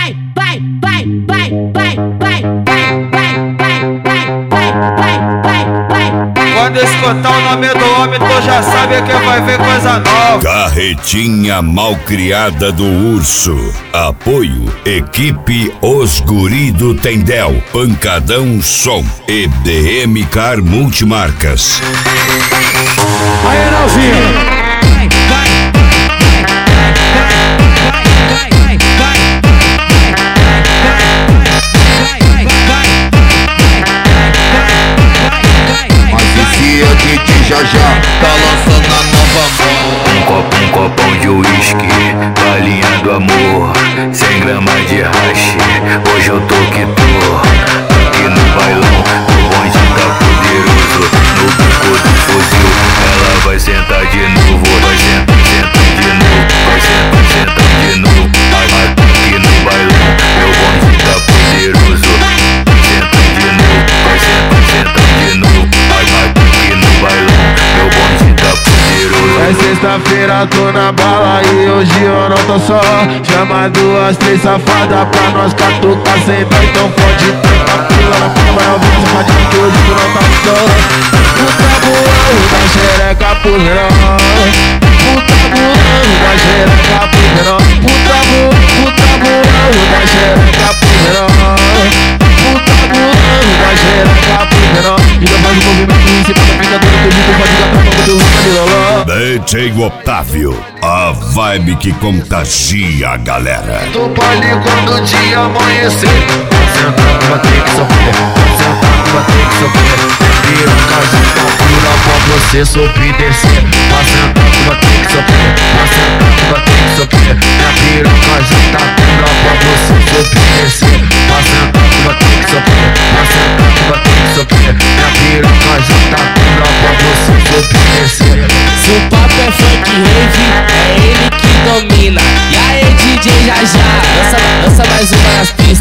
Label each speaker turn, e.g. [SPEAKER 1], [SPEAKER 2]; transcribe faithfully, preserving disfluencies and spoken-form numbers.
[SPEAKER 1] vai, vai, vai, vai, vai, vai, vai, vai, vai, vai, vai, vai, vai, vai.
[SPEAKER 2] Quando escutar o nome do homem, tu já sabe que vai ver coisa nova.
[SPEAKER 3] Carretinha Malcriada do Urso. Apoio Equipe Os Guri do Tendel, Pancadão Som e D M Car Multimarcas.
[SPEAKER 2] Aí, Nalzinho.
[SPEAKER 4] Já já tá lançando a nova mão.
[SPEAKER 5] Um copo, um copão de uísque, galinha do amor, cem gramas de hash, hoje eu tô que tô. Aqui no bailão, o bonde tá poderoso. No bico do fuzil, ela vai sentar de novo. Vai sentar, sentar de novo. Vai sentar, sentar de novo. Aqui no bailão, meu bonde tá poderoso. Vai sentar de novo. Vai sentar, sentar de novo. Aqui no bailão, meu bonde tá poderoso.
[SPEAKER 4] É sexta-feira, tô na bala e hoje eu não tô só. Chama duas, três safadas pra nós catucar sem dó. Então pode tentar pula na pula, vai ouvir essa fadinha que hoje tu não tá só. Puta voando da xereca pro menor. Puta voando da xereca pro menor. Puta voando, puta voando da xereca pro menor. Puta voando da xereca pro menor. E não faz o movimento em cima da pinta do teu bico, pode dar pra mão do ruim de loló.
[SPEAKER 3] D J Otávio, a vibe que contagia a galera.
[SPEAKER 4] Tô baile quando o dia amanhecer. Sentado vai ter que sofrer, sentado vai ter que sofrer. Piroca de calcula pra você subir e descer. Sentado vai ter que sofrer, sentado vai ter que sofrer. Minha piroca já tá pura pra você subir e descer. Sentado vai ter que sofrer, sentado vai ter que sofrer. Minha piroca já tá pura pra você subir e descer.
[SPEAKER 1] Se o papo é funk rave, é ele que domina. E aí D J já já, lança, lança mais uma nas pistas.